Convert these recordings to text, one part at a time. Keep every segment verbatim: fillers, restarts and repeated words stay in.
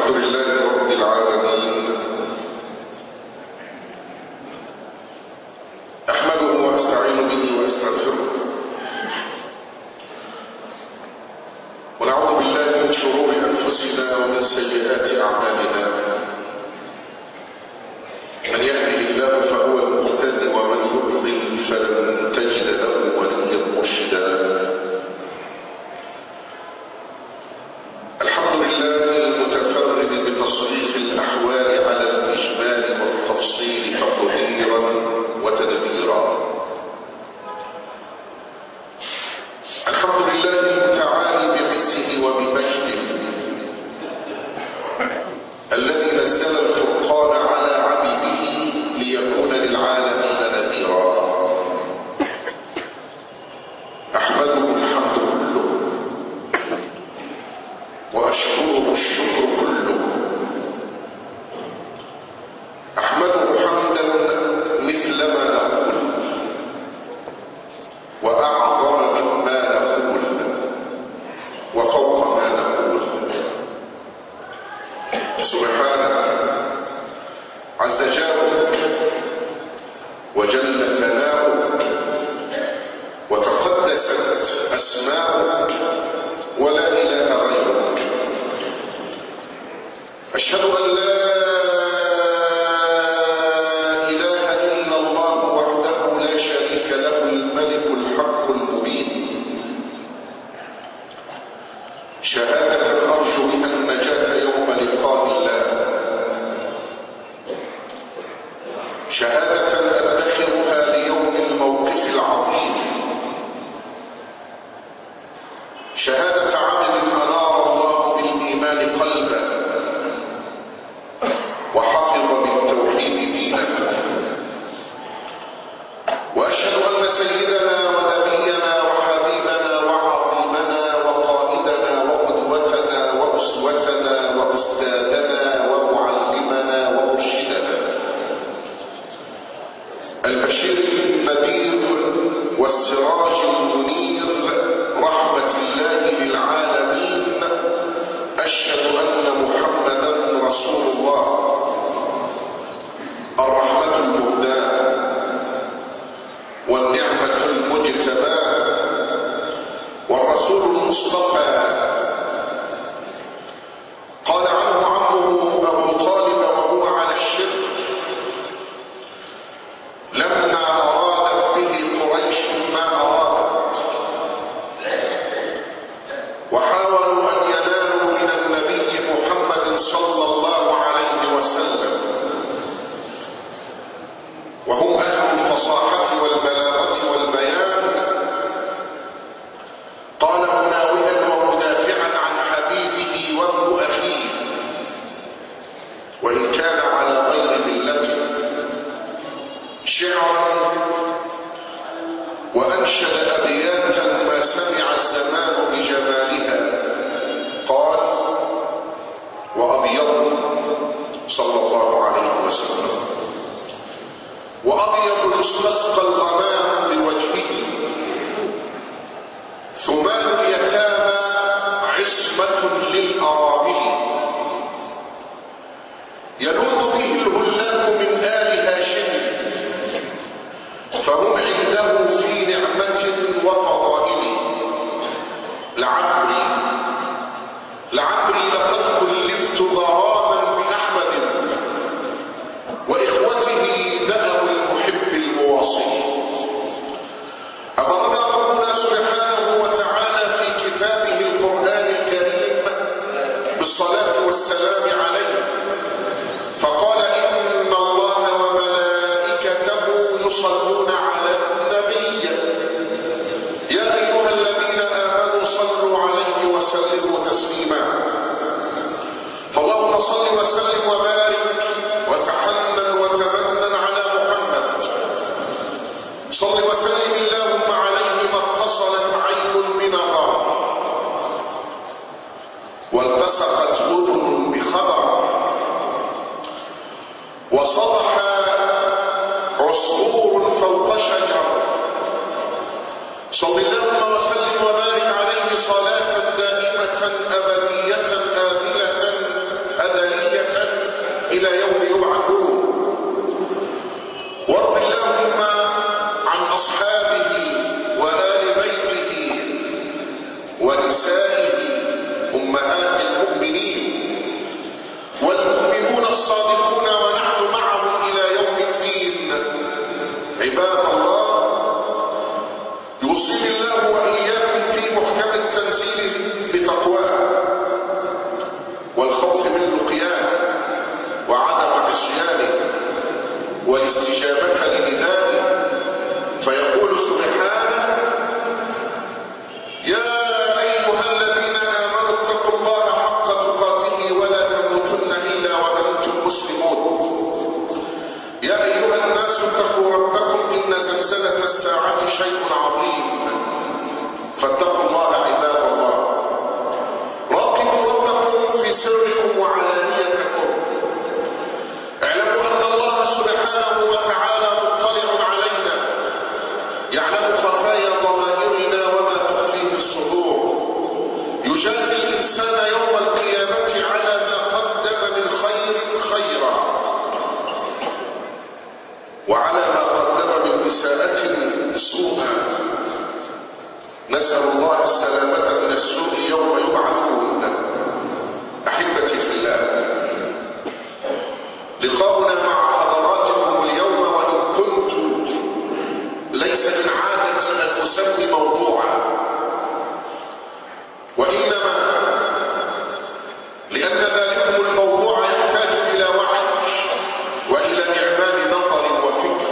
الحمد لله رب العالمين، أحمده وأستعين به وأستغفره، ونعوذ بالله من شرور أنفسنا ومن سيئات أعمالنا. من يهده الله فهو المهتد، ومن يضلل فلن تجد له وليا مرشدا. الحمد لله المتفرد بتصريف الأحوال على الإجمال والتفصيل تقديرا وتدبيرا. الحمد لله المتعالي بعزه وبمجده الذي نزل الفرقان على عبده ليكون للعالمين نذيرا. أحمده الحمد كله، وأشكره الشكر كله. أحمده حمدا مثل ما نقول وأعظم مما نقول وفوق ما نقول. سبحانه عز جاره وجل ثناؤه وتقدست أسماؤه ولا إله غيرك. أشهد أن لا إله إلا الله وحده لا شريك له الملك الحق المبين، شهادة أرجو بها النجاة يوم لقاء الله، شهادة أدخرها ليوم الموقف العظيم، شهادة عبد أنار الله بالإيمان قلبه وحفظ بالتوحيد دينه. وأشهد أن سيدنا ونبينا وحبيبنا وعظيمنا وقائدنا وقدوتنا وأسوتنا وأستاذنا ومعلمنا ومرشدنا البشير النذير والسراج المنير رحمة الله للعالمين، أشهد أن محمدا رسول الله، الرحمة المهداة والنعمة المجتباة والرسول المصطفى. قال عنه عمه أبو طالب وهو على الشرك لما أرادت به قريش ما أرادت، وحاولوا أن ينالوا من النبي محمد صلى الله عليه وسلم وهم أهل الفصاحة والبلاغة والبيان. قال مناوئا ومدافعا عن حبيبه وابن أخيه وإن كان على غير ملته، شعرا وأنشد أبياتا ما سمع الزمان بجمالها. قال: وأبيض صلى الله عليه وسلم، وأبيض يستسقى الغمام بوجهه، ثمان اليتامى عصمة للأرامل، يلوذ به الهلاك من آل هاشم، فهم عنده في نعمة وفضائل. لعمري لعمري لقد كلفت غراما بأحمد وإخوته دأب المحب المواصل. أمرنا ربنا سبحانه وتعالى في كتابه القرآن الكريم بالصلاة والسلام عليه، فقال: إن الله وملائكته يصلون على النبي يا أيها الذين آمنوا صلوا عليه وسلموا تسليما. فاللهم صل وسلم وبارك وتحنن وتمنن على محمد. صل وسلم اللهم عليه ما اتصلت عين بنظر والتصقت أذن بخبر وصدح عصفور فوق شجر. صل اللهم وسلم وبارك عليه صلاة دائمة أبدية آذلة أذى إلى يوم يبعثون. وارض اللهم عن أصحابه وآل بيته ونسائه أمهات المؤمنين والمؤمنون الصادقون ونحن معهم إلى يوم الدين. عباد الله، يوصيني الله وإياكم في محكم التنزيل بتقواه والخوف من لقيانه وعدم عصيانه والاستجابة لندائه، فيقول سبحانه: يا أيها الذين آمنوا اتقوا الله حق تقاته ولا تموتن إلا وأنتم مسلمون. يا أيها الناس اتقوا ربكم إن زلزلة الساعة شيء عظيم، فاتقوا الله عباد الله. راقبوا ربكم في سركم وعلانيتكم. اعلموا أن الله سبحانه وتعالى مطلع علينا، يعلم خفايا ضمائرنا وما تخفيه الصدور. يجازي الإنسان يوم القيامة على ما قدم من خير خيرا، وعلى ما قدم من إساءة سوءا. نسأل الله السلامة من السوء يوم يبعثون. أحبتي في الله، لقاؤنا مع حضراتكم اليوم وإن كنت ليس من عادتي أن أسمي موضوعا، وإنما لأن ذلكم الموضوع يحتاج إلى وعي وإلى إعمال نظر وفكر،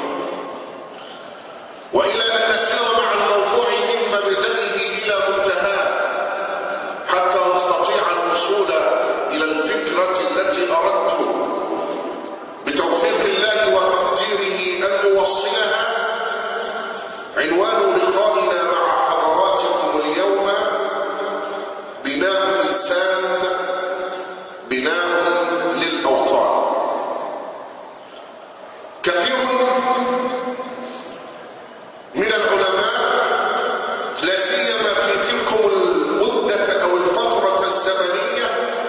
وإلى أن نسير مع الموضوع من مبدئه إلى منتهاه حتى نستطيع الوصول إلى الفكرة التي أردت بتوفيق الله وتقديره أن نوصلها. عنوان لقائنا مع حضراتكم اليوم: بناء الإنسان، بناء للأوطان. كثير من العلماء لا سيما في تلكم المدة أو الفترة الزمنية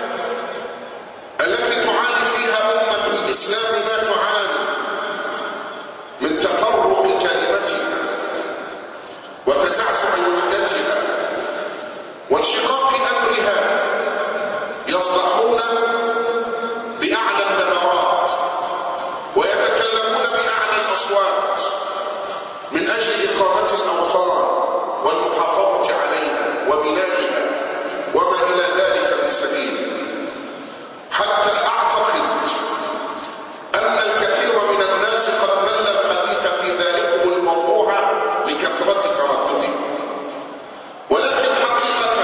التي تعاني فيها أمة الإسلام ما تعاني من تفرق كلمتها وتزعزع وحدتها وانشقاق أمرها، يصدحون بأعلى النبرات ويتكلمون بأعلى الأصوات من أجل إقامة الأوطان والمحافظة عليها وبنائها وما إلى ذلك من سبيل، حتى أعتقد أن الكثير من الناس قد مل الحديث في ذلكم الموضوع لكثرة تردده. ولكن حقيقة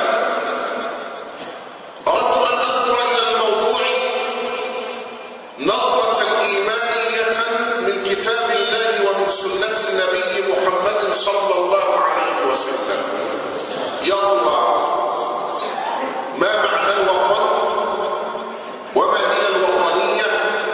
أردت أن أنظر إلى الموضوع نظرة إيمانية من كتاب الله ومن سنة النبي محمد صلى الله عليه وسلم. يا الله، ما معنى الوطن؟ وما هي الوطنية؟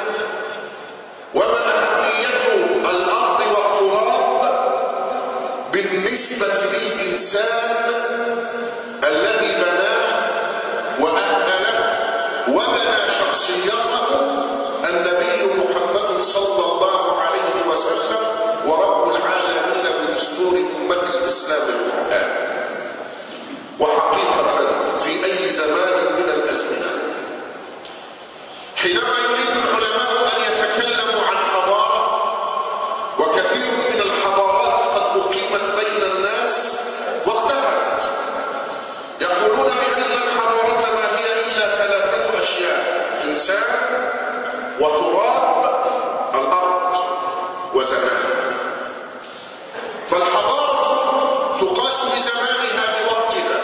وما أهمية الأرض والتراب بالنسبة للإنسان الذي بناه وأهله وبنى شخصيته النبي محمد صلى الله عليه وسلم ورب العالمين بدستور أمة الإسلام القرآن. وحقيقة في أي زمان من الأزمنة حينما يريد العلماء أن يتكلموا عن حضارة، وكثير من الحضارات قد أقيمت بين الناس واختفت، يقولون بأن الحضارة ما هي إلا ثلاثة أشياء: إنسان وتراب الأرض وزمان. فالحضارة تقاس بزمانها بوقتها.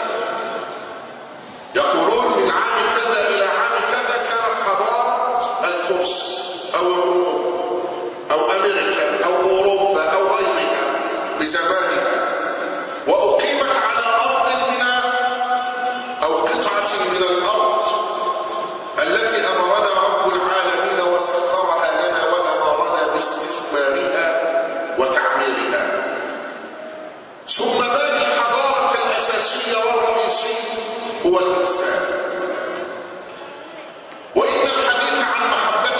يقولون من عام كذا إلى عام كذا كانت حضارة الفرس أو الروم أو أمريكا أو أوروبا أو غيرها بزمانها، وأقيمت على أرض منها أو قطعة من الأرض التي أمرنا رب العالمين وسخرها لنا وأمرنا باستثمارها وتعميرها. ثم باقي الحضارة الأساسية والرئيسية هو الإنسان. وإن الحديث عن محبة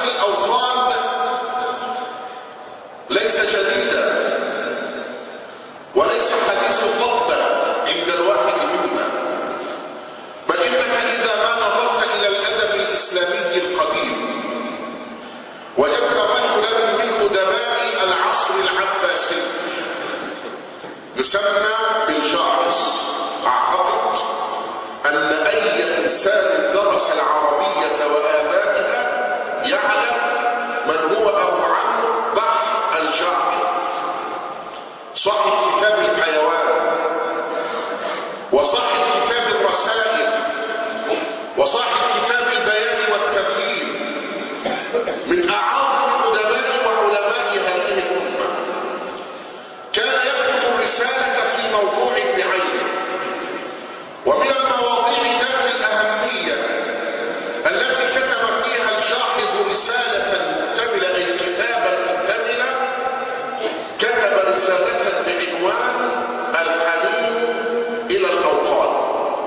تسمى بالجاحظ. أعتقد أن أي إنسان درس العربية وآبائها يعلم من هو أبو عمرو بحر الجاحظ، صاحب كتاب الحيوان وصاحب كتاب الرسائل وصاحب كتاب البيان والتبيين، من أعظم قدماء وعلماء هذه الأمة. كان يكتب الرسالة في موضوع بعينه، ومن المواضيع ذات الأهمية التي كتب فيها الجاحظ رسالة مكتملة أي كتابا مكتملة، كتب رسالة بعنوان الحنين إلى الأوطان.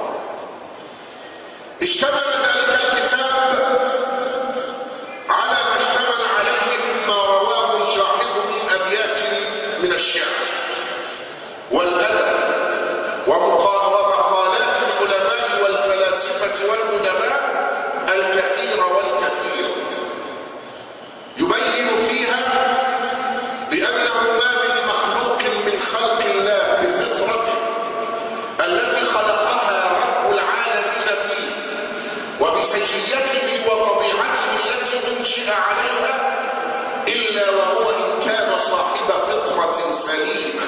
اشتمل ذلك الكتاب على ما اشتمل عليه مما رواه الجاحظ من أبيات من الشعر والأدب ومقالات العلماء والفلاسفة والأدباء الكثير والكثير، يبين فيها بأنه ما من مخلوق من خلق الله بفطرته التي خلقها رب العالمين فيه وبسجيته وطبيعته التي انشئ عليها إلا وهو إن كان صاحب فطرة سليمة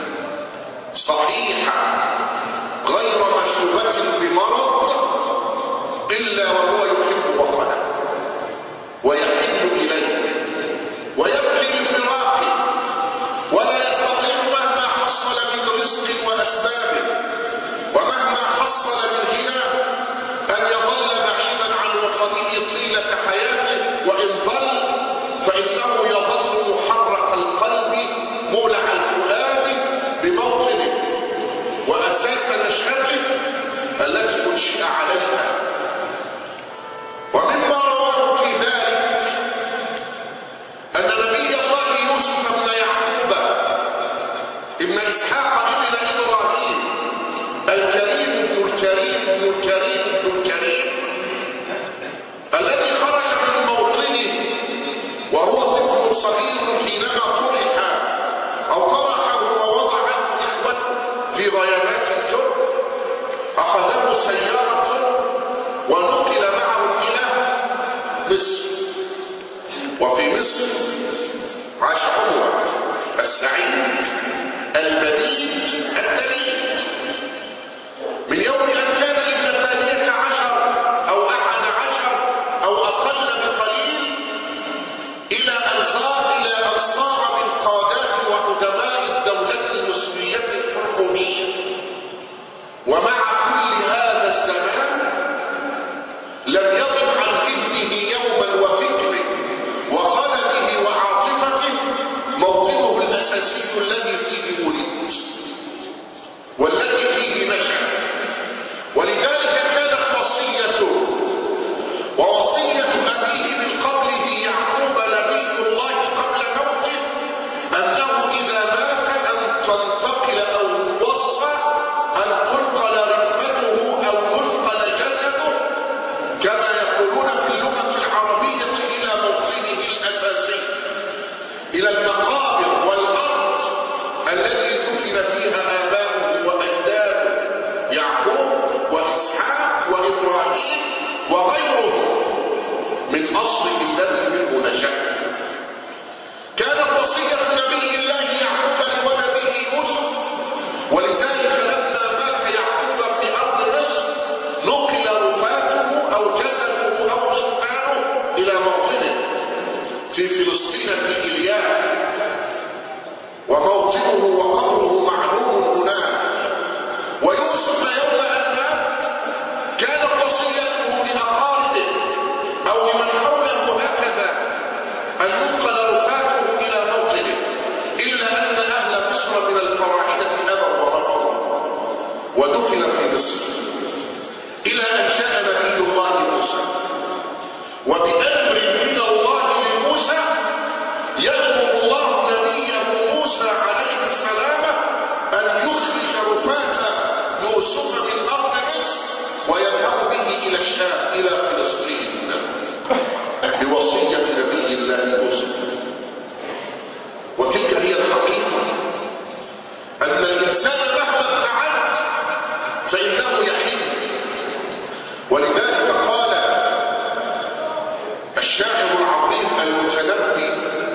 صحيحة غير مشوبة بمرض، إلا وهو يحب وطنه ويحن إليه ويبكي لفراقه، ولا يستطيع مهما حصل من رزق وأسبابه ومهما حصل من غنى أن يظل بعيدا عن وطنه طيلة حياته، وإن ضل فإنه يظل محرق القلب مولع الفؤاد بموطنه وأساس نشأته التي أنشئ عليها. ومما رواه في ذلك أن نبي الله يوسف بن يعقوب ابن إسحاق ابن إبراهيم الكريم ابن الكريم ابن الكريم ابن الكريم الذي خرج من موطنه وهو طفل صغير حينما طرح أو طرحه ووضعه إخوته في غيابات الجب، أخذه سيارة ونقل معه إلى مصر. وفي مصر عاش عمره السعيد المبيد الدليل من يوم أن كان ابن ثانية عشر أو أحد عشر أو أقل بقليل إلى أن صار إلى أن صار من قادات وقدماء الدولة المصرية الحكومية. ومع كل هذا الزمان لم يضب عن ذهنه يوما وفكره وخلده وعاطفته موطنه الأساسي الذي فيه ولد والذي فيه نشأ. ولذلك كانت وصيته ووصية أبيه من قبله يعقوب نبي الله قبل موته أنه إذا مات أن تنتقل أو يوصى أن تنقل ركبته أو ينقل جسده كما يقولون في اللغة العربية إلى موطنه الأساسي، إلى المقابر والأرض التي دفن فيها آباؤه وأجداده يعقوب وإسحاق وإبراهيم وغيرهم من أصله الذي منه نشأ. كانت وصية نبي الله يعقوب لولده يوسف، ولذلك لما مات يعقوب في أرض مصر نقل رفاته أو جسده أو جثمانه إلى موطنه في فلسطين في إلياء، وموطنه وقبره معلوم هناك. ويوسف يوم أن مات كانت وصيته لأقاربه أو لمن حوله هكذا أن ينقل رفاته إلى موطنه، إلا أن أهل مصر من الفراعنة أبوا ورفضوا ودفن في مصر إلى أن جاء نبي الله موسى، وبأمر من الله لموسى يأمر الله نبيه موسى عليه السلام أن يخرج رفات يوسف من أرض مصر ويذهب به إلى الشام إلى فلسطين بوصية نبي الله يوسف. وتلك هي الحقيقة، أن الإنسان ولذلك قال الشاعر العظيم المتنبي: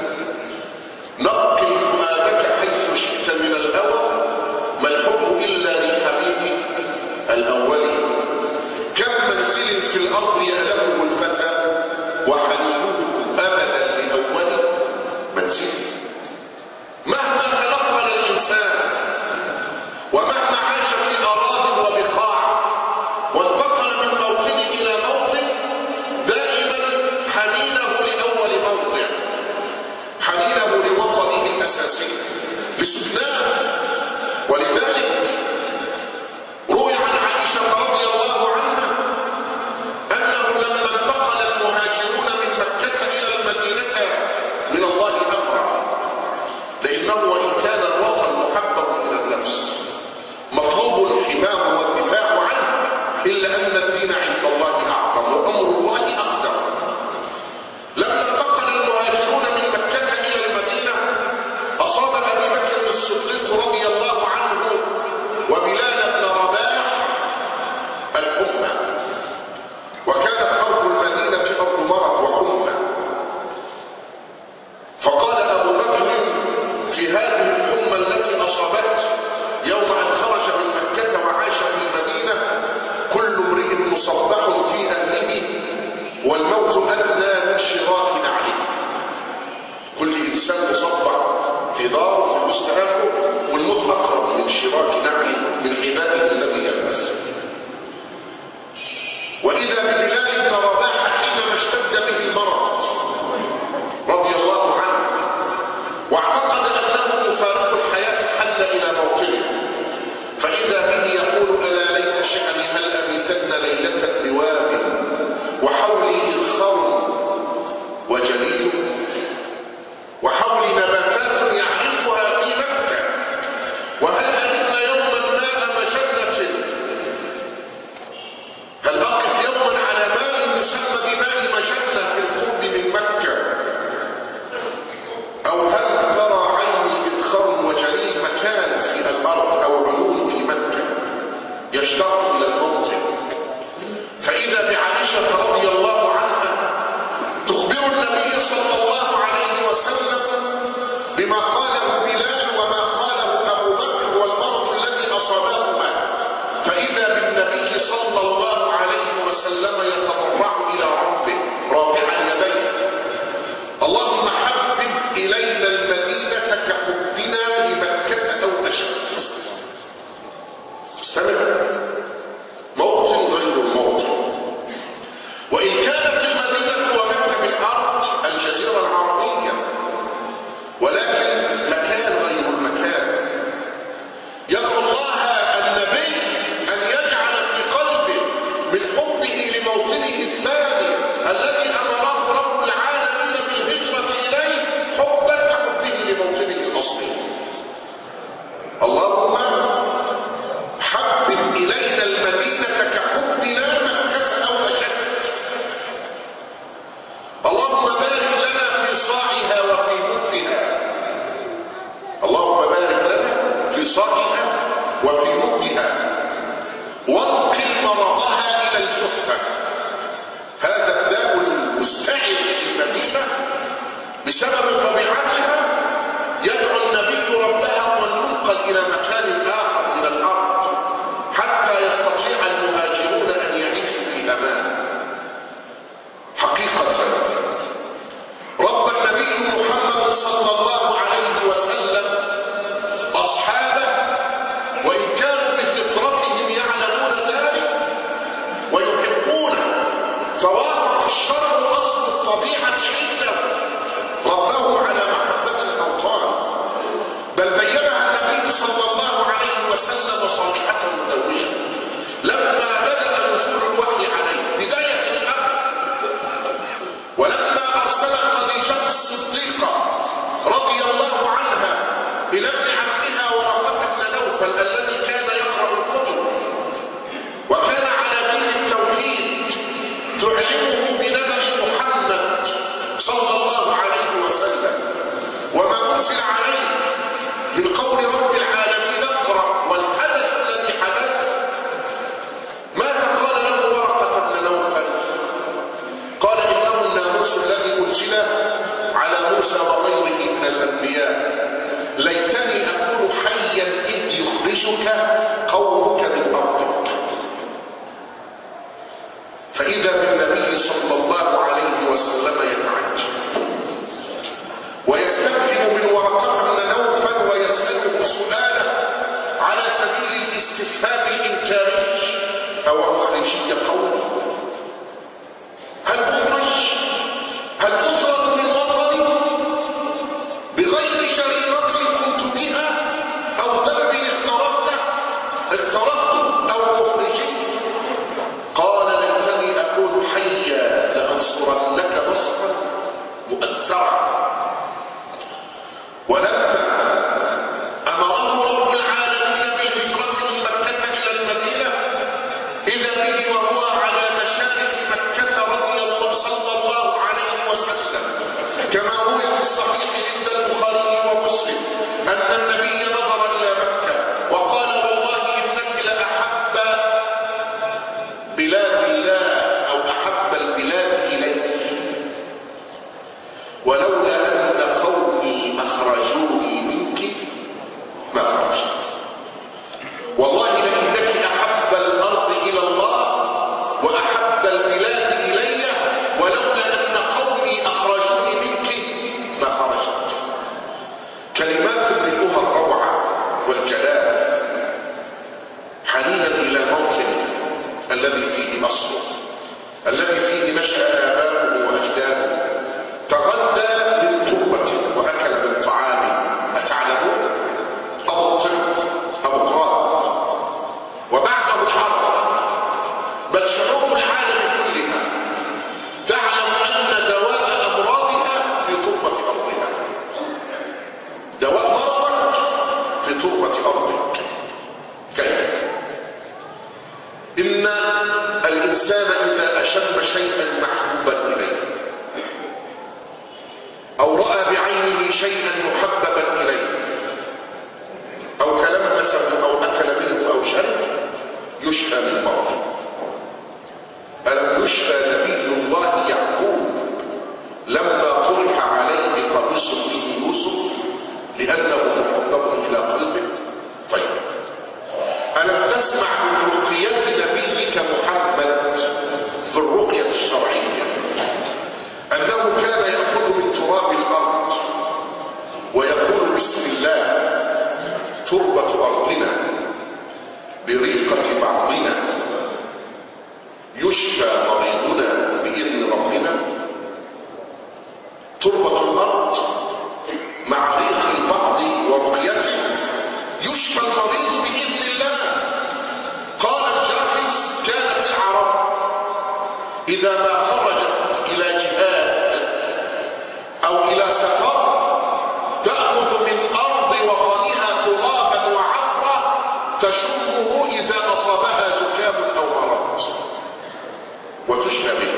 نقل فؤادك حيث شئت من الهوى، ما الحب إلا للحبيب الأول. كم منزل في الأرض يألمه الفتى، وحنينه أبدا لأول منزل. مهما تنقل الإنسان ومهما عاش في أراض وبقاع وانتقل من موطن إلى موطن، دائما حنينه لأول موضع، حنينه لوطنه الأساسي لسكناه. ولذلك روي عن عائشة رضي الله عنها أنه لما انتقل المهاجرون من مكة إلى المدينة من الله أمرا، لأنه وإن كان الوطن محبب إلى النفس مطلوب الحماية والدفاع عنه، إلا أن الدين عند الله أعظم وأمر الله أقدر. لما انتقل المهاجرون من مكة إلى المدينة أصاب أبي بكر الصديق رضي الله عنه وبلال بن رباح الحمى، وكانت أرض المدينة أرض مرض وحمى. فقال أبو بكر في هذه الحمى التي أصابته يوم أن خرج من مكة وعاش في المدينة: كل امرئ مصبح في أهله والموت أدنى من شراك نعله. كل إنسان مصبح في داره في وسط أهله، والموت أقرب من شراك نعله من عباده الذي يلبس. وإذا ببلال بن رباح حينما اشتد به المرض رضي الله عنه واعتقد أنه مفارق الحياة حل إلى موطنه، فإذا به يقول: ألا ليت شأني هل أبيتن ليلة بواب وحولي إذخر وجليل، وحولي نباتات يعرفها في مكة، وهل أجدنا يوما ماء مجنة، هل أقف يوما على ماء يسمى بماء مجنة في القرب من مكة، أو هل ترى عيني إذخر وجليل مكان في الأرض أو عيون في مكة يشتاق إلى الموطن. فإذا بعائشة رضي الله عنها تخبر النبي صلى الله عليه وسلم بما قاله بلال وما قاله أبو بكر والمرض الذي أصابهما، فإذا بالنبي صلى الله عليه وسلم يتضرع إلى ربه رافعا يديه: اللهم حبب إلينا المدينة كحبنا لمكة أو أشد. استمع، موطن غير الموطن. وإن كانت المدينة ومكة من أرض الجزيرة العربية، ولكن مكان غير المكان. يدعو الله النبي أن يجعل في قلبه من حبه لموطنه الثاني الذي أمره رب العالمين بالهجرة إليه حبا كحبه لموطنه الأصلي. اللهم حبب إلينا المدينة كحبنا مكة أو أشد. اللهم بارك لنا في صاعها وفي مدها. اللهم بارك لنا في صاعها وفي مدها، وانقل مرضها إلى الجحفة. هذا الداء المستعر في المدينة بسبب طبيعتها يدعو النبي ربها أن ينقل إلى مكان آخر من الأرض حتى يستطيع المهاجرون أن يعيشوا في أمان. حقيقة رب النبي محمد صلى الله عليه وسلم أصحابه وإن كانوا بفطرتهم يعلمون ذلك ويحبونه، فوافق الشرع أصل الطبيعة عنده ربه على محبة الأوطان، بل بينها النبي صلى الله عليه وسلم صريحة مدوية لما بدأ نزول الوحي عليه بداية الأمر، ولما أرسل خديجة الصديقة رضي الله عنها إلى ابن عمها ورقة بن نوفل الذي كان يقرأ الكتب وكان على دين التوحيد تعلمه بنبأ محمد صلى الله عليه وسلم وما أنزل عليه من قول رب العالمين اقرأ والحدث الذي حدث. ماذا قال له ورقة ينجسك قومك من أرضك. فإذا بالنبي صلى الله عليه وسلم يتعجب ويستفهم من ورقة بن نوفل ويسأله سؤاله على سبيل الاستفهام الإنكاري: أو خارجي قومك؟ هل أخرج؟ هل أطرد من وطني بغير شريرة كنت بها أو ذنب اقترفته اقترفته أو مخرجي؟ قال: ليتني أكون حيا لأنصرنك نصرا مؤثرا. ولما أمره رب العالمين بالهجرة من مكة إلى المدينة إذا به وهو على مشارف مكة رضي الله صلى الله عليه وسلم، كما روي في الصحيح عند البخاري ومسلم أن النبي نظر إلى مكة وقال: والله إنك لأحب بلاد الله أو أحب البلاد إلي، ولولا أن قومي أخرجوني منك ما خرجت. والله لإنك أحب الأرض إلى الله وأحب البلاد إلي، ولولا أن قومي أخرجوني منك ما خرجت. كلمات تدركها الروعة والجلال حنينا إلى موطنه الذي فيه أصله، الذي فيه نشأ آباؤه وأجداده، تغذى من تربة وأكل من طعام. أتعلمون؟ أبو الطب أبو تراب، وبعده العرب، بل شعوب العالم كلها تعلم أن دواء أمراضها في تربة أرضها. دواء مرضك في تربة أرضك. كيف؟ إن الإنسان إذا أشم شيئا محبوبا إليه أو رأى بعينه شيئا محببا إليه أو تلمسه أو أكل منه أو شرب يشفى من مرضه. ألم يشفى نبي الله يعقوب لما طرح عليه قميص به يوسف لأنه محبب إلى قلبه؟ طيب، ألم تسمع من رقية نبيك محمد في الرقية الشرعية أنه كان يأخذ من تراب الأرض ويقول: بسم الله تربة أرضنا بريقة بعضنا يشفى مريضنا بإذن ربنا؟ تربة الأرض مع ريق البعض ورقيته يشفى المريض بإذن الله. قال الجاحظ: كانت العرب إذا ما خرجت إلى جهاد أو إلى سفر تأخذ من أرض وطنها ترابا وعفرة تشمه إذا أصابها زكام أو مرض وتشفى به.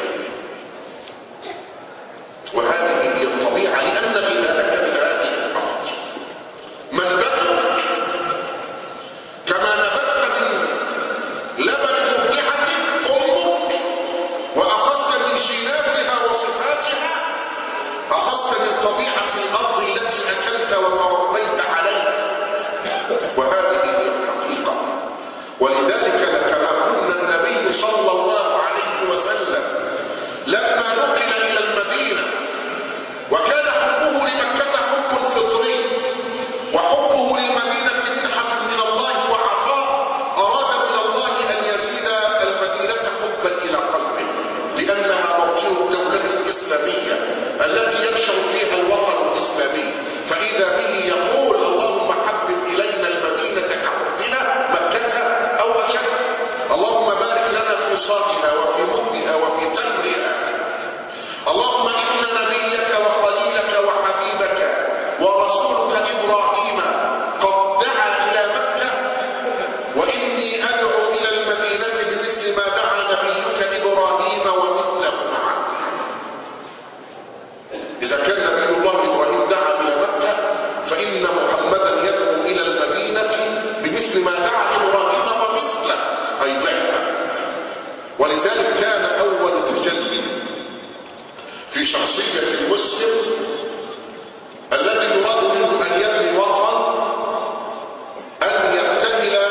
وهذه هي الطبيعة، لأن غذاءك من هذه الأرض. منبتك كما نبت من لبن مرضعة أمك وأخذت من جيناتها وصفاتها، أخذت من طبيعة الأرض التي أكلت وتربيت عليها. وهذه هي الحقيقة. ولذلك كما قلنا النبي صلى الله عليه وسلم لما نقل إلى المدينة وكان حبه لمكة حب فطري وحبه للمدينة منحة من الله وعطاء، أراد من الله أن يزيد المدينة حبا إلى قلبه، لأنها موطن الدولة الإسلامية التي ينشأ فيها الوطن الإسلامي. فإذا به يقول: اللهم حبب إلينا المدينة كحبنا مكة أو أشد. اللهم بارك لنا في صاعها وفي مدها وفي تمرها. اللهم إن نبيك وخليلك وحبيبك ورسولك إبراهيم قد دعا إلى مكة، وإني أدعو إلى المدينة بمثل ما دعا نبيك إبراهيم ومثله معه. إذا كان نبي الله إبراهيم دعا إلى مكة فإن محمدا يدعو إلى المدينة بمثل ما دعا إبراهيم ومثله، أي ضعفا. ولذلك كان أول تجلي في شخصية المسلم الذي يراد منه أن يبني وطن أن يبتهل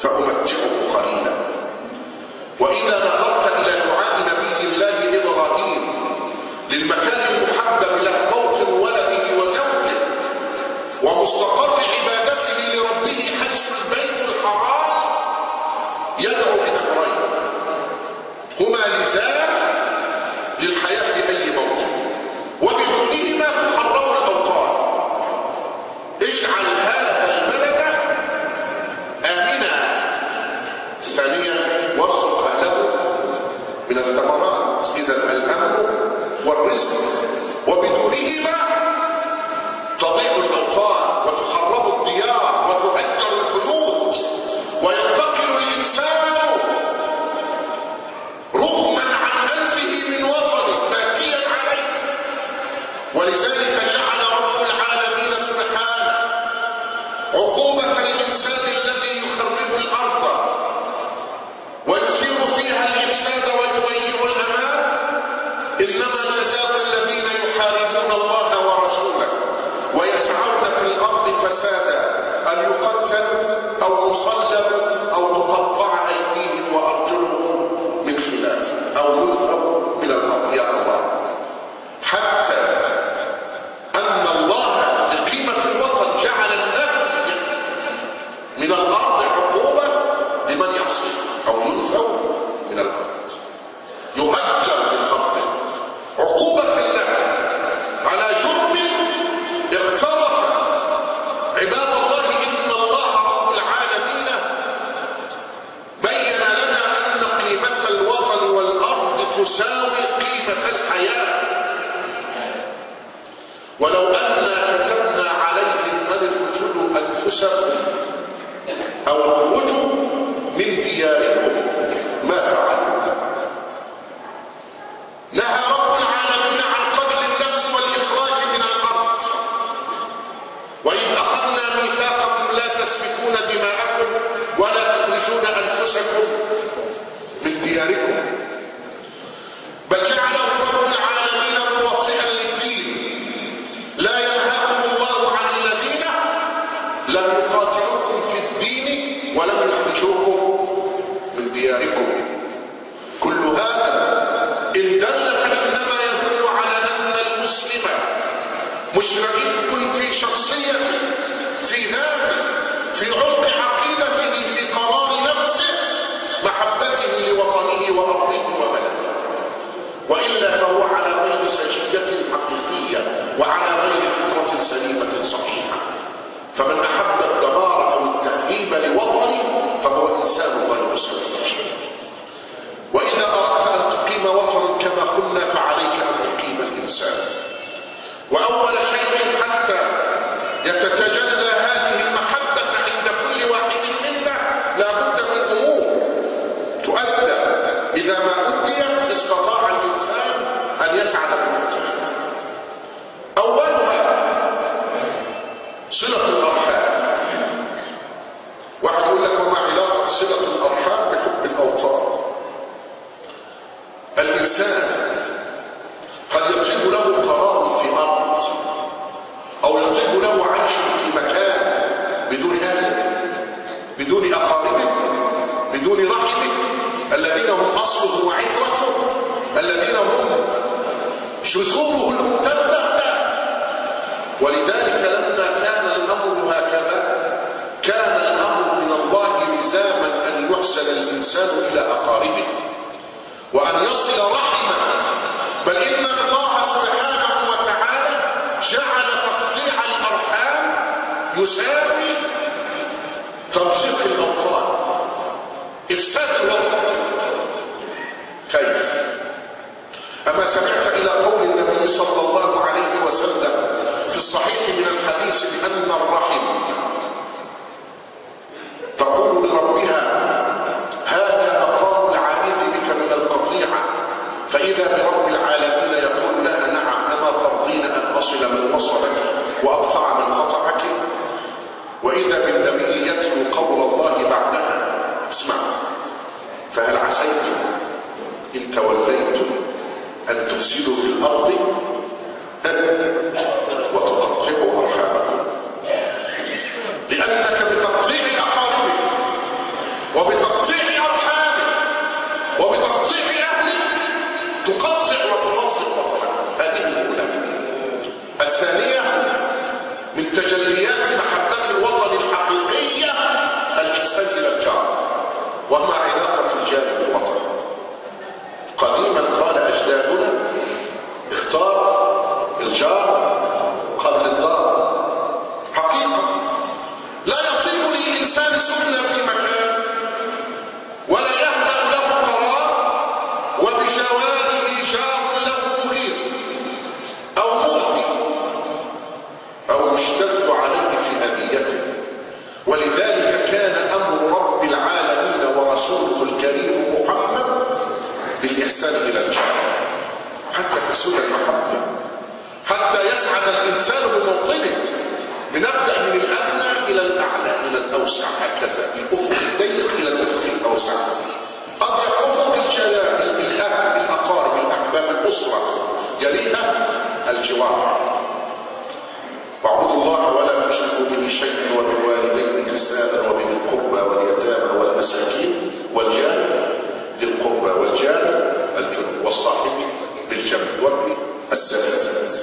فأمتعه قليلا. وإذا نظرت إلى دعاء نبي الله إبراهيم للمكان المحبب له موطن ولده وزوجه ومستقر عبادته لربه حيث البيت الحرام، يدعو بأمرين هما لزام للحياة في أي موطن، وبدونهما تحرم الأوطان. اجعل هذا البلد آمنا. ثانيا وارزق أهله من الثمرات. إذا الأمن والرزق، وبدونهما تضيع الأوطان وتخرب الديار وتهجر البيوت وينتقل الإنسان رغما عن أنفه من وطنه باكيا عليه. ولذلك جعل رب العالمين سبحانه عقوبة الإنسان الذي يخرب الأرض ويثير فيها الإفساد ويضيع الأمان، إنما جزاء الذين يحاربون الله ورسوله ويسعون في الأرض فسادا أن يقتلوا أو يصلبوا أو تقطع أيديهم وأرجلهم من خلاف أو ينفوا من الأرض. يا الله، حتى أن الله لقيمة الوطن جعل النفي من الأرض عقوبة لمن يعصيه أو ينفوا من الأرض، يهجر بالأرض عقوبة النفي على جرم اقترف. عباد الله، إن الله رب العالمين بين لنا أن قيمة الوطن والأرض تساوي قيمة الحياة. ولو أننا كتبنا عليهم أن اقتلوا أنفسكم أو اخرجوا من دياركم ما فعلوا. نهى رب العالمين عن قتل النفس والإخراج من الأرض. وإذ أخذنا ميثاقكم لا تسفكون دماءكم ولا تخرجون أنفسكم من دياركم. بل جعله رب العالمين موطئا للدين. لا ينهاكم الله عن الذين لم يقاتلوكم في الدين ولم يخرجوكم من دياركم. كل هذا إن دل فإنما يدل على أن المسلم مشرك في شخصيته، في ذاته، في عمق عقيدته، في قرار نفسه، محبته لوطنه وأرضه وبلده. وإلا فهو على غير سجية حقيقية وعلى غير فطرة سليمة صحيحة. فمن أحب الدمار أو التهريب لوطنه فهو إنسان غير سوي. وإذا أردت أن تقيم وطنا كما قلنا فعليك أن تقيم الإنسان. وأول شيء حتى يتتجلى هذه المحبة عند كل واحد منا لا بد من أمور تؤدى إذا ما أديت استطاع الإنسان أن يسعد بموته. أولها صلة الأرحام. واحد يقول لك وما علاقة صلة الأرحام بحب الأوطان؟ الإنسان قد يطيب له قرار في أرض أو يطيب له عيش في مكان بدون أهله، بدون أقاربه، بدون رحمه الذين هم أصله وعترته، الذين هم جذوره الممتدة. ولذلك لما كان الأمر هكذا كان الأمر من الله لزاما أن يحسن الإنسان إلى أقاربه وأن يصل رحمه. بل إن الله سبحانه وتعالى جعل تقطيع الأرحام يساوي تمزيق الأوطان، إفساد الوطن. كيف؟ أما سمعت إلى قول النبي صلى الله عليه وسلم في الصحيح من الحديث بأن الرحم تقول لربها هذا مقام العائد بك من القطيعة، فإذا برب العالمين يقول لها نعم أما ترضين أن أصل من وصلك وأقطع من قطعك. وإذا بالنبي يتلو قول الله بعدها اسمع فهل عسيتم إن توليتم أن تفسدوا في الأرض وتقطعوا أرحامكم. لأنك بتقطيع أقاربك الإنسان إلى الجنة، حتى تسود المحبة، حتى يسعد الإنسان بموطنه. بنبدأ من الأدنى إلى الأعلى إلى الأوسع، هكذا الأفق الضيق إلى الأفق الأوسع. قد يحفظ الجلال، الأهل، الأقارب، الأحباب، الأسرة، يليها الجوار. واعبدوا الله ولا تشركوا به شيئا وبالوالدين إحسانا وبذي القربى واليتامى والمساكين والجار ذي القربى والجار الجنب والصاحب بالجنب وابن السبيل.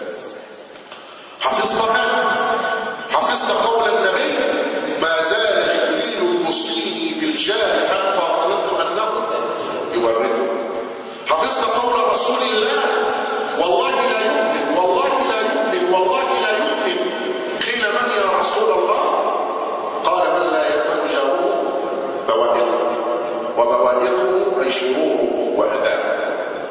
حفظتها؟ حفظت قول النبي ما زال جبريل يوصيني بالجار حتى ظننت انه يورده. حفظت قول رسول الله والله لا يؤمن والله لا يؤمن والله لا يؤمن. قيل من يا رسول الله؟ قال من لا يفهم جاره بوائقه، وبوائقه اي شروره واذاه.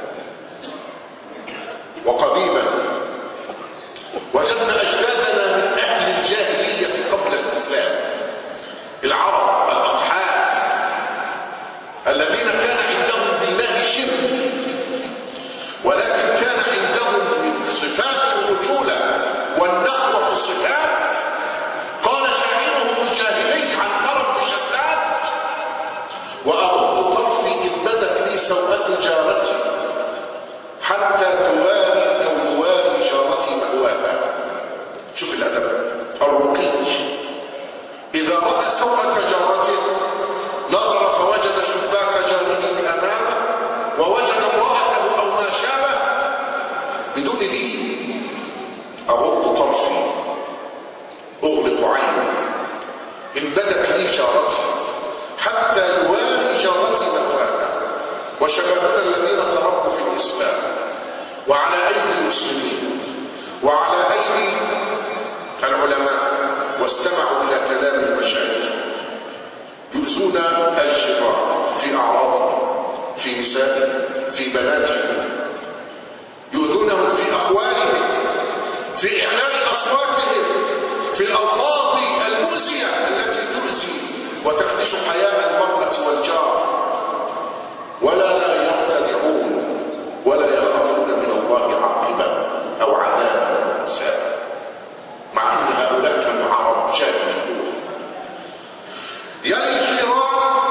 وقديما وجدنا اجدادنا من اهل الجاهليه قبل الاسلام، العرب الاقحام الذين كان عندهم بالله شرك، ولكن كان عندهم من صفات الرجوله والنقوه في الصفات. قال شاعرهم الجاهلي عن كرم بشتات: واغض طرفي اذ بدت لي سوءه جارتي حتى تواري او تواري جارتي مأواها. شوف الادب الرقي. اذا راى سوءة جارته نظر فوجد شباك جاره امامه ووجد امراته او ما شابه بدون دين. اغض طرفي، اغلق عيني، ان بدت لي جارتي حتى يواري جارتي مأواها. وشبابنا الذين تربوا في الاسلام وعلى ايدي المسلمين وعلى ايدي العلماء واستمعوا الى كلام المشايخ يؤذون الجيران في اعراضهم، في نسائهم، في بناتهم، يؤذونهم في اقوالهم، في اعلان اصواتهم، في الالفاظ المؤذيه التي تؤذي وتخدش حياه المراه والجار. ولا يرتدعون ولا يخافون من الله عاقبه او عذابا ساء، مع ان هؤلاء كانوا عرب جاهلون. يلي الجيران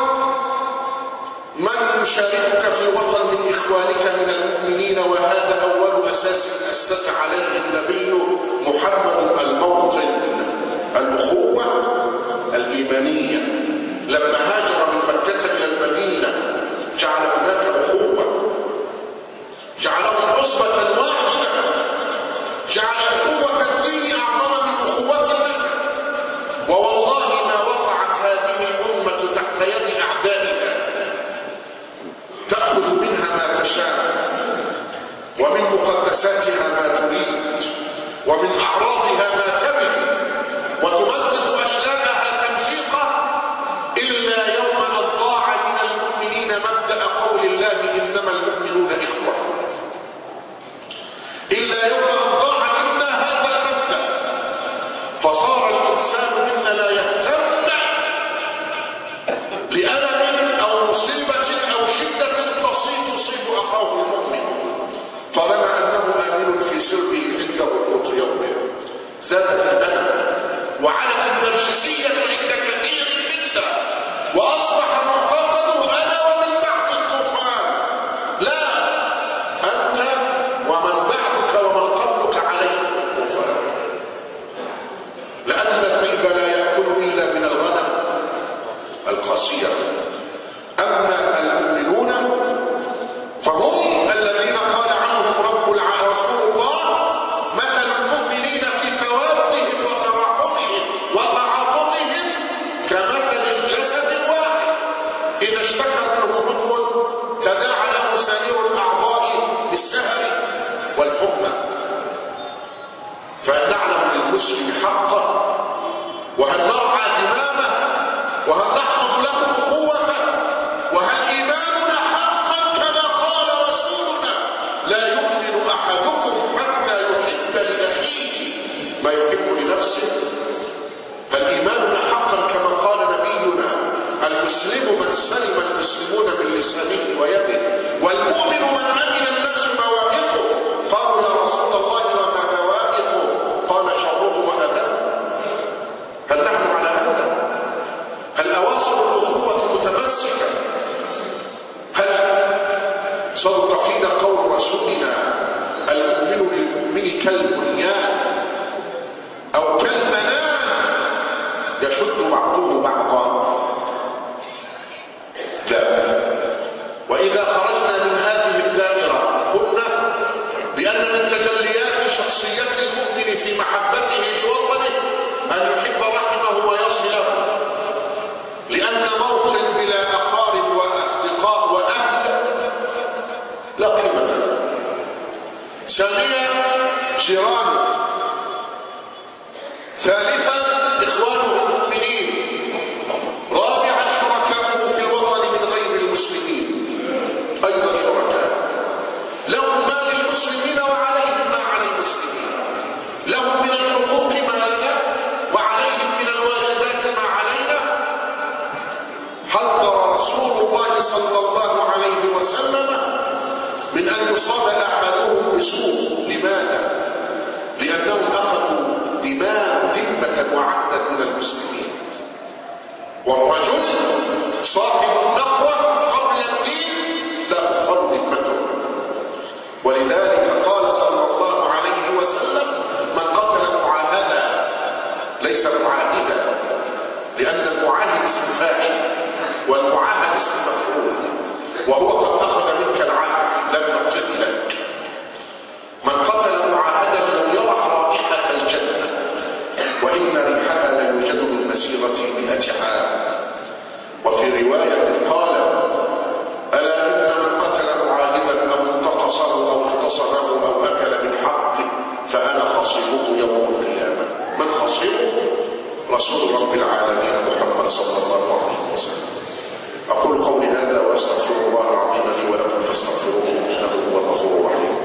من يشاركك في وطن من اخوانك من المؤمنين، وهذا اول اساس اسس عليه النبي محمد الموطن، الاخوه الايمانيه. لما هاجر من مكه الى المدينه جعل هناك اخوه، جعلهم عصبه واحده، جعل اخوه الدين اعظم من اخوه النسب. ووالله ما وقعت هذه الامه تحت يد اعدائها تاخذ منها ما تشاء، ومن مقدساتها ما تريد، ومن اعراضها ما تبغي، وتمزق اشلاءها تمزيقا، الا يوم ان ضاع من المؤمنين مبدا قول الله انما المؤمنون اخوه. الا يوم ان ضاع منا هذا المبدا، فصار الانسان منا لا يهتم بألم او مصيبه او شده تصيب تصيب اخاه المؤمن طالما انه امن في سربه عنده قوت يومه. زادت الالم وعلت النرجسيه عند كثير منا، واصبح معتقده انا ومن بعد الطوفان. لا، انت ومن بعدك ومن قبلك عليه الطوفان، لان الذئب لا ياكل الا من الغنم القاسيه. اما المؤمنون فهم الذين قال عنهم رب العالمين رسول الله: مثل المؤمنين في توادهم وتراحمهم وتعاطفهم كمثل الجسد الواحد اذا اشتكى منه عضو تداعى له سائر الاعضاء بالسهر والحمى. فهل نعلم للمسلم حقه؟ وهل نرعى دماغه؟ وهل نحفظ له اخوته؟ وهل ايماننا حقا كما قال رسولنا: لا يؤمن احدكم حتى يحب لاخيه ما يحب لنفسه؟ هل ايماننا حقا كما قال نبينا: المسلم المسلم من سلم المسلمون من لسانه ويده، والمؤمن من امن الناس بوائقه. قالوا يا رسول الله وما بوائقه؟ قال شره واذاه. هل نحن على هذا؟ هل اواصر الاخوه متمسكه؟ هل صدق فينا قول رسولنا المؤمن للمؤمن كالبنيان او كالبنان يشد بعضه بعضا؟ لا. واذا خرجنا من هذه الدائره قلنا بان من تجليات شخصيه المؤمن في محبته لوطنه ان يحب رحمه ويصله، لان موطن بلا اقارب واصدقاء واهل لا قيمه له. ثانيا جيرانه، ثالثا اخوانه المؤمنين، رابعا شركاؤه في الوطن من غير المسلمين ايضا شركاء، لهم ما للمسلمين وعليهم ما على المسلمين، لهم من الحقوق ما لنا وعليهم من الواجبات ما علينا. حذر رسول الله صلى الله عليه وسلم من ان يصاب احدهم بسوء. لماذا؟ لانهم اخذوا دماء ذمه وعهدا من المسلمين، والرجل صاحب النقوه قبل الدين لا تدخل ذمته. ولذلك قال صلى الله عليه وسلم من قتل معاهدا ليس معاهدا، لان المعاهد اسم فاعل والمعاهد اسم مفعول، وهو قد اخذ منك العهد لم يعطيه لك. من قتل معاهدا لم يرح رائحه الجنه، وان ريحها لا يوجد من مسيره مئة عام. وفي روايه قال الا ان من قتل معاهدا او انتقصه او اغتصبه او اكل من حقه فانا خصيمه يوم القيامه. من خصيمه؟ رسول رب العالمين محمد صلى الله عليه وسلم. اقول قولي هذا واستغفر الله العظيم لي ولكم فاستغفروه انه هو الغفور الرحيم.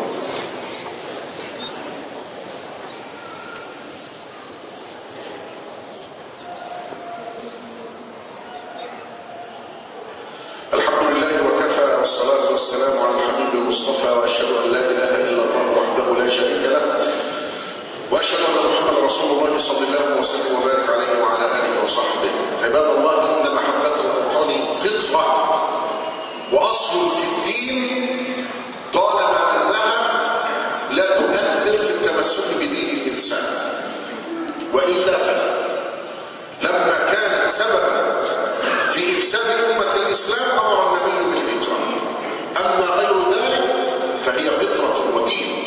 الحمد لله وكفى، والصلاه والسلام على الحبيب المصطفى، واشهد ان لا اله الا الله وحده لا شريك له، واشهد ان محمدا رسول الله صلى الله وسلم وبارك عليه وعلى اله وصحبه. عباد الله، ان محبه الاوطان فطره واصل في الدين، طالما انها لا تؤثر في التمسك بدين الانسان، والا فلا. لما كانت سببا في افساد امه الاسلام امر النبي بالهجره، اما غير ذلك فهي فطره ودين،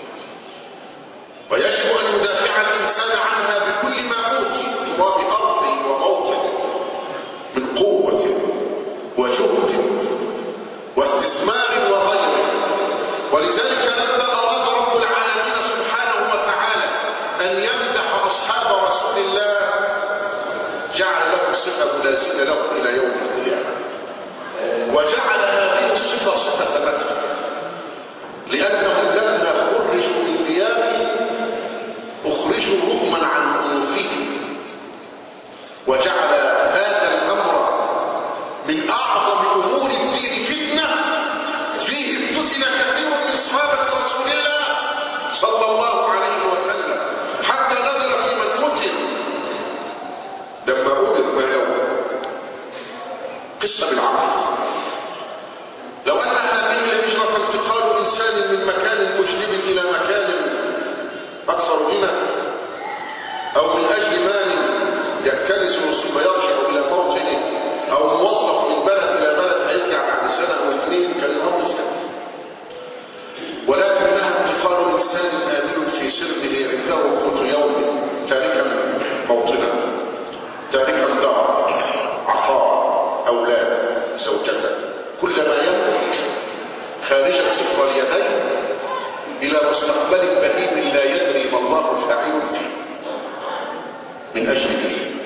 ويجب ان يدافع الانسان عنها بكل ما اوتي من تراب ارضه وموطنه من قوه وجهد واستثمار وغيره. ولذلك لما اراد رب العالمين سبحانه وتعالى ان يمدح اصحاب رسول الله جعل لهم صفه ملازمه لهم الى يوم القيامه، وجعل هذه الصفه صفه مدح، لانهم لما خرجوا من ديارهم اخرجوا رغما عن انوفهم، وجعل هذا الامر من اعظم امور الدين فتنه فيه افتتن كثير من صحابه رسول الله صلى الله عليه وسلم، حتى نزل في من قتل لما امر ما يوم. قصه بالعقل. لو ان هذه الهجره انتقال انسان من مكان مجلب الى مكان اكثر غنى، او من اجل مال يكتنز ثم يرجع الى موطنه، او موظف من بلد الى بلد هيرجع بعد سنه او اثنين، كان الامر سهل. ولكنها انتقال انسان امن في سربه عنده قوت يوم، تاركا موطنا، تاركا دار، عقار، اولاد، زوجته، كل ما يملك خارجا صفر اليدين الى مستقبل بهيم لا يدري ما الله فاعل فيه من اجل دين.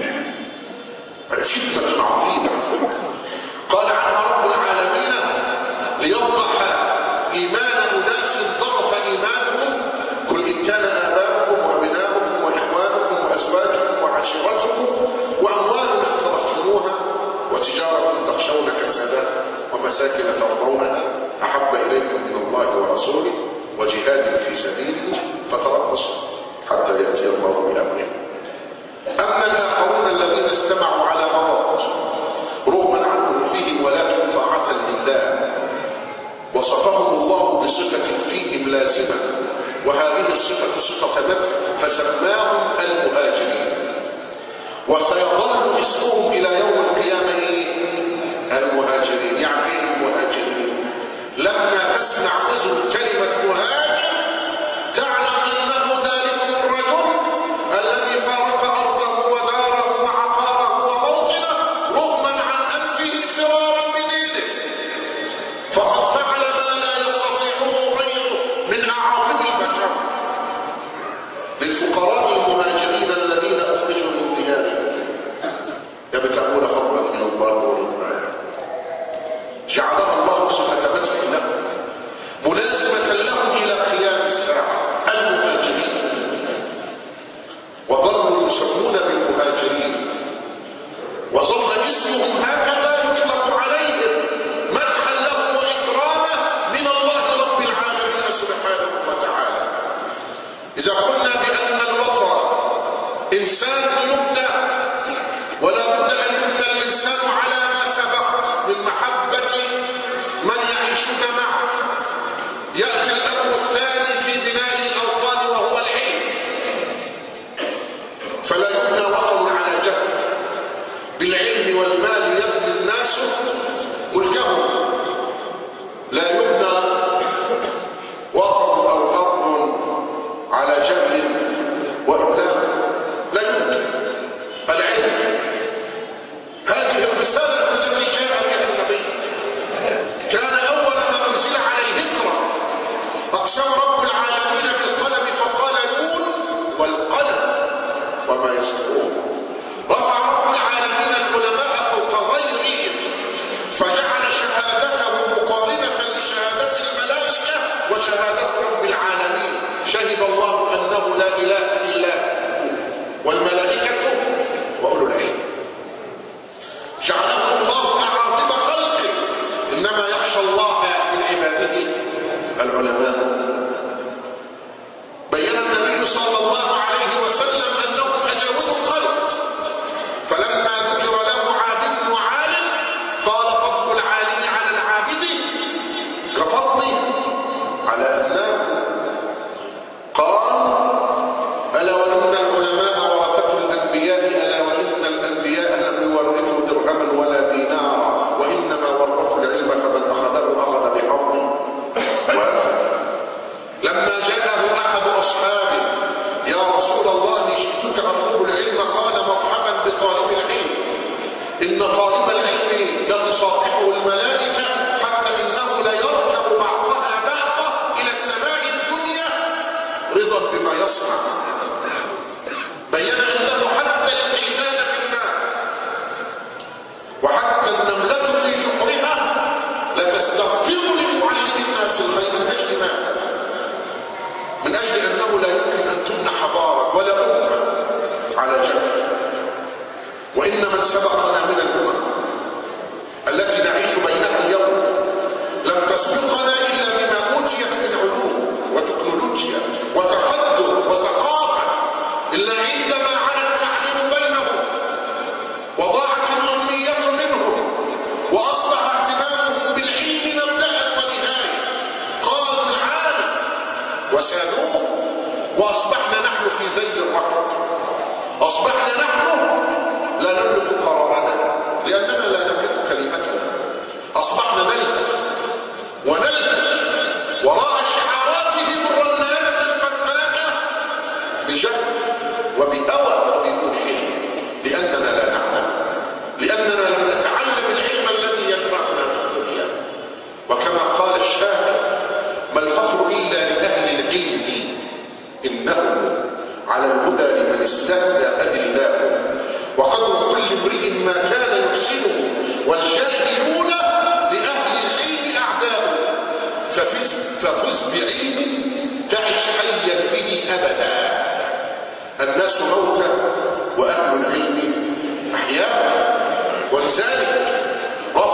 فتنه عظيمه قال عنها رب العالمين ليوضح ايمان اناس ضعف ايمانهم: قل ان كان اباؤكم وابناؤكم واخوانكم وازواجكم وعشيرتكم واموال اقترفتموها وتجاره تخشون كسادها ومساكن ترضونها أحب إليكم من الله ورسوله وجهاد في سبيله فتربصوا حتى يأتي الله بأمره. أما الآخرون الذين استمعوا على مضض رغما عن أنفهم ولكن طاعة لله وصفهم الله بصفة فيهم لازمة، وهذه الصفة صفة مدح فسماهم المهاجرين، وسيظل اسمهم إلى يوم القيامة المهاجرين. يعني ايه المهاجرين؟ لما تسمع اذن كلمة مهاجر تعلم انه ذلك الرجل الذي فارق ارضه وداره وعقاره وموطنه رغما عن انفه فرارا بدينه، فقد فعل ما لا يستطيعه غيره من اعاظم البشر. للفقراء المهاجرين الذين اخرجوا من ديارهم يبتغون فضلا من الله ورضوانه جعلها الله صفة مدح له ملازمة له إلى قيام الساعة. المهاجرين وظلوا يسمون بالمهاجرين وظل اسمهم هكذا يطلق عليهم مدحا له وإكراما من الله رب العالمين سبحانه وتعالى. إذا قلنا بأن الوطن إنسان يبنى ولا بد أن يبنى الإنسان على ما سبق من محبة من يعيشون معه، يأتي الأمر الثاني في بناء الأوطان وهو العلم، فلا يبنى وطن على جهل. بالعلم والمال يبني الناس ملكهم، لا يبنى وطن أو أرض على جهل وإملاق، لا يمكن. العلم هذه الرسالة التي جاء بها النبي كان أول ما أنزل عليه اقرأ. أقسم رب العالمين بالقلم فقال نون والقلم وما يسطرون. رفع رب العالمين العلماء فوق غيرهم فجعل شهادته مقارنة لشهادة الملائكة وشهادة رب العالمين. شهد الله أنه لا إله إلا هو والملائكة وأولو العلم. جعله الله أعظم خلقه، إنما يخشى الله من عباده العلماء. بين النبي صلى الله عليه وسلم أنهم أجود الخلق، فلما ذكر له عابد وعالم قال فضل العالم على العابد كفضلي على أبنائه. قال ألا وإن العلماء ورثة الأنبياء، ألا وإن الأنبياء لم يورثوا درهما ولا دينارا وإنما ورثوا العلم فمن أخذه أخذ بحظ وافر. لما جاءه أحد أصحابه يا رسول الله جئتك أطلب العلم قال مرحبا بطالب العلم، إن طالب العلم لتصافحه الملائكة حتى إنه ليركب بعضها بعضا إلى السماء الدنيا رضا بما يصنع. بين أنه حتى الحيتان في النار وحتى النملة في جحرها لتستغفر لمعلم الناس الخير. من أجل ماذا؟ من أجل أنه لا يمكن أن تبنى حضارة ولا أمة على جهل. وإن من سبقنا من الأمم التي نعيش بينها اليوم لم تسبقنا إلا بما أوتيت من علوم وتكنولوجيا وتقدم وثقافة، إلا عندما على التعليم بينهم وضاعت الأمية منهم وأصبح اهتمامهم بالعلم مبدأ ونهاية. قالوا العالم وسادوه وأصبحنا نحن في ذيل الركب. أصبحنا نحن لا نملك قرارنا لأننا لا نملك كلمتنا. أصبحنا نلهث ونلهث وراء شعاراتهم الرنانة الفتاكة بجهل وبأوى وبدون علم، لأننا لا نعلم، لأننا لم نتعلم العلم الذي ينفعنا في الدنيا. وكما قال الشاعر ما الفخر إلا لأهل العلم إنه على الهدى لمن استهدى أدلاه، وقدر كل امرئ ما كان يحسنه والجاهلون لأهل العلم أعداؤه. ففز, ففز بعلم تعش حيا به أبدا. الناس موتى وأهل العلم أحياء. ولذلك رفع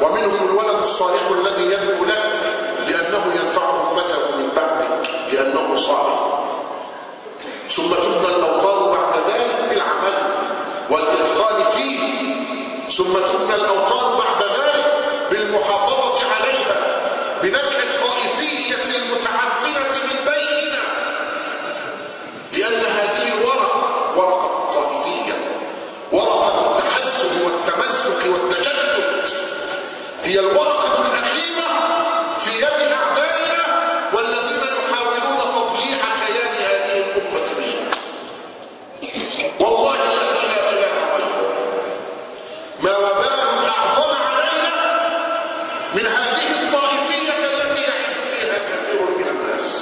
ومنهم الولد الصالح الذي يدعو لك لأنه ينفع أمته من بعدك لأنه صالح. ثم تبنى الأوطان بعد ذلك بالعمل والإتقان فيه. ثم تبنى الأوطان بعد ذلك بالمحافظة عليها بنزع الطائفية المتعفنة من بيننا، لأن هذه الورقة ورقة الطائفية، ورقة التحزب والتمزق والتجدد، هي الورقة الأخيرة في يد أعدائنا والذين يحاولون تضييع كيان هذه الأمة بنا. والله الذي لا إله غيره ما وبال أعظم علينا من هذه الطائفية التي يعيش فيها كثير من الناس.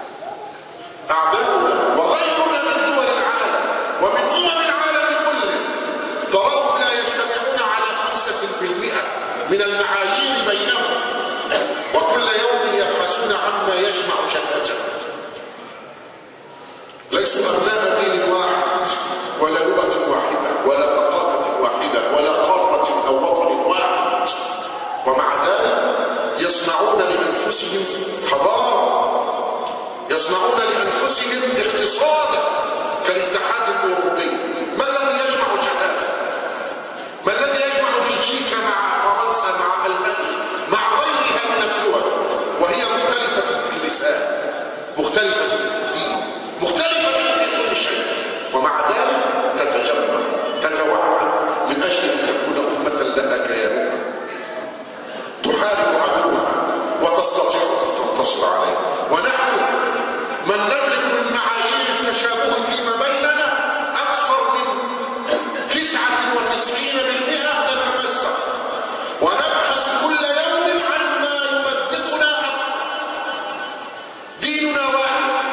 أعداؤنا وغيرنا من دول العالم ومن أمم العالم كله تراهم لا يجتمعون على خمسة في المئة من المعايير بينهم، وكل يوم يبحثون عما يجمع شتاتهم. ليسوا أبناء دين واحد ولا لغة واحدة ولا ثقافة واحدة ولا قارة أو وطن واحد، ومع ذلك يصنعون لأنفسهم حضارة، يصنعون لأنفسهم اقتصادا كالاتحاد الأوروبي. ما الذي يجمع شتاتا؟ ما الذي يجمع بلجيكا مع فرنسا مع ألمانيا مع غيرها من الدول وهي مختلفة في اللسان، مختلفة في الدين، مختلفة في كل شيء، ومع ذلك تتجمع تتوحد من أجل أن تكون أمة لها كيانها تحارب عدوها وتستطيع أن تنتصر عليه. ونحن من نملك من معايير التشابه فيما بيننا أكثر من تسعة وتسعين بالمئة نتمسك ونبحث كل يوم عما يمزقنا أكثر. ديننا واحد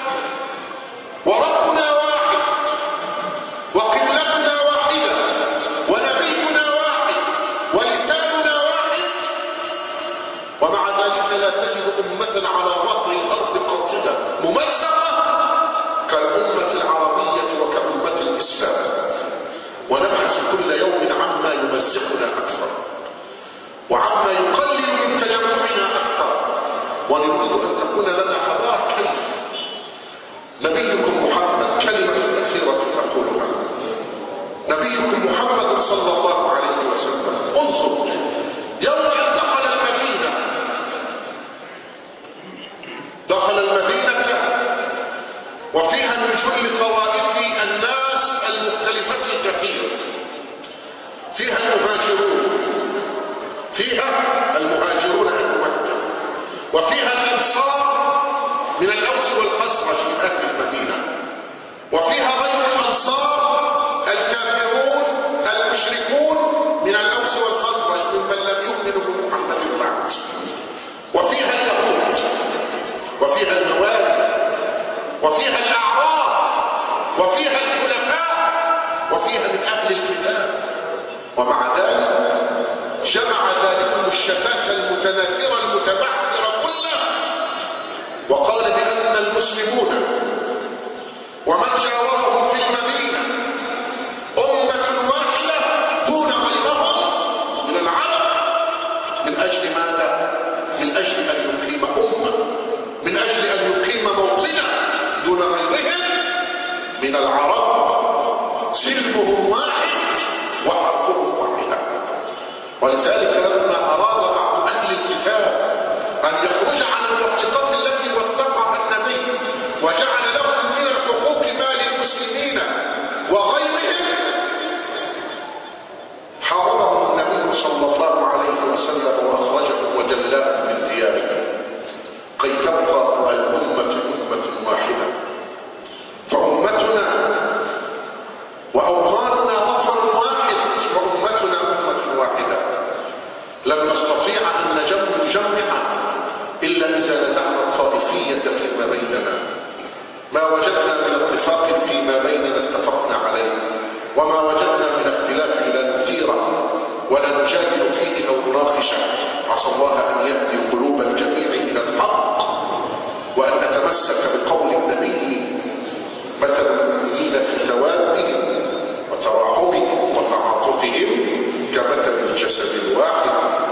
وربنا واحد وقبلتنا واحدة ونبينا واحد ولساننا واحد، ومع ذلك لا تجد أمة على ظهر الأرض قاطبة ممزقة كالأمة العربية وكأمة الإسلام. ونبحث كل يوم عما يمزقنا أكثر وعما يقلل من تجمعنا أكثر، ونريد أن تكون لنا حضارة. كيف؟ نبيكم محمد، كلمة أخيرة أقولها، نبيكم محمد صلى الله عليه وسلم انظر يوم أن دخل المدينة، دخل المدينة وفيها من كل طوائف الناس المختلفة كثير، فيها المهاجرون، فيها المهاجرون المهاجرون وفيها الأنصار من الأوس والخزرج من أهل المدينة، وفيها غير الأنصار الكافرون المشركون من الأوس والخزرج ممن لم يؤمنوا بمحمد بعد، وفيها اليهود وفيها الموالي وفيها الأعراب وفيها الخلفاء وفيها من أهل الكتاب. ومع ذلك جمع ذلكم الشتات المتناثرة المتبحرة كلها وقال بأن المسلمون ومن جاورهم في المدينة أمة واحدة دون غيرهم من العرب. من أجل ماذا؟ من أجل أن يقيم أمة، من أجل أن يقيم موطنا دون غيرهم من العرب. سلمهم واحد وحربهم واحدة. ولذلك لما أراد بعض أهل الكتاب أن يخرج عن الوثيقة التي وثقها النبي وجعل لهم من الحقوق ما للمسلمين وغيرهم، حاربهم النبي صلى الله عليه وسلم وأخرجهم وجلاهم من ديارهم كي تبقى الأمة أمة واحدة. فأمتنا وأوطاننا وطن واحد وأمتنا أمة واحدة. لن نستطيع أن نجمع إلا إذا نزعنا الطائفية فيما بيننا. ما وجدنا من اتفاق فيما بيننا اتفقنا عليه، وما وجدنا من اختلاف لا نثيره ولا نجادل فيه أو نناقشه. عسى الله أن يهدي قلوب الجميع إلى الحق وأن نتمسك بقول النبي: مثل المؤمنين في توادهم وتراحمهم وتعاطفهم كمثل الجسد الواحد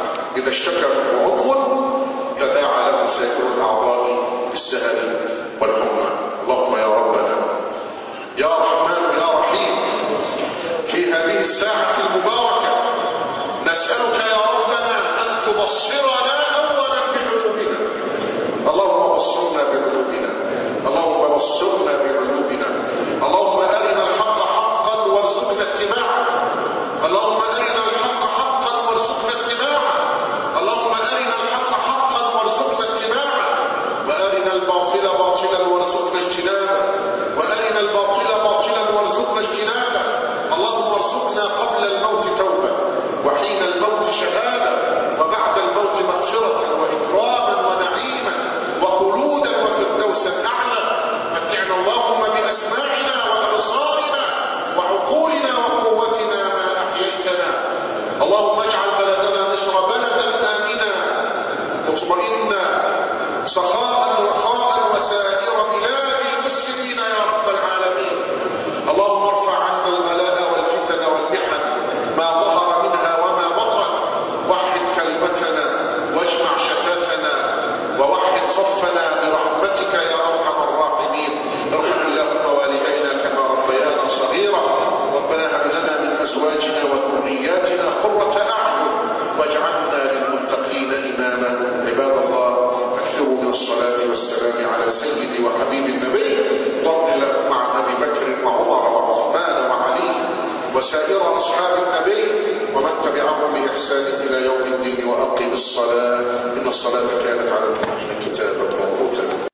فإذا اشتكى منه عضو تداعى له سائر الأعضاء بالسهر والحمى. اللهم يا ربنا يا رحمن يا رحيم، في هذه الساعة المباركة نسألك يا ربنا أن تبصرنا أولا بعيوبنا. اللهم بصرنا بعيوبنا، اللهم بصرنا بعيوبنا، اللهم أرنا الحق حقا وارزقنا اتباعه، اللهم أرنا الحق حقا وارزقنا اتباعه، اللهم أرنا الحق حقا وارزقنا اتباعه، وأرنا الباطل باطلا وارزقنا اجتنابه، وأرنا الباطل باطلا وارزقنا اجتنابه. اللهم ارزقنا قبل الموت توبة، وحين الموت شهادة، وبعد الموت مغفرة وإكراما ونعيما وخلودا وفردوسا أعلى. متعنا اللهم بأسماعنا وأبصارنا وعقولنا وقوتنا ما أحييتنا. اللهم اجعل بلدنا مصر بلدا آمنا مطمئنا سخاء رخاء وسائر بلاد المسلمين يا رب العالمين. اللهم ارفع عنا البلاء والفتن والمحن ما ظهر منها وما بطن، وحد كلمتنا واجمع شتاتنا ووحد صفنا برحمتك يا ارحم الراحمين. ارحم اللهم والدينا كما ربيانا صغيرا. ربنا هب لنا من ازواجنا وذرياتنا قرة اعين واجعلنا للمتقين اماما. عباد الله، اكثروا من الصلاة والسلام على سيدي وحبيب النبي. اللهم لهم مع ابي بكر وعمر وعثمان وعلي وسائر اصحاب النبي ومن تبعهم باحسان الى يوم الدين. واقم الصلاة، ان الصلاة كانت على المؤمنين كتابا موقوتا.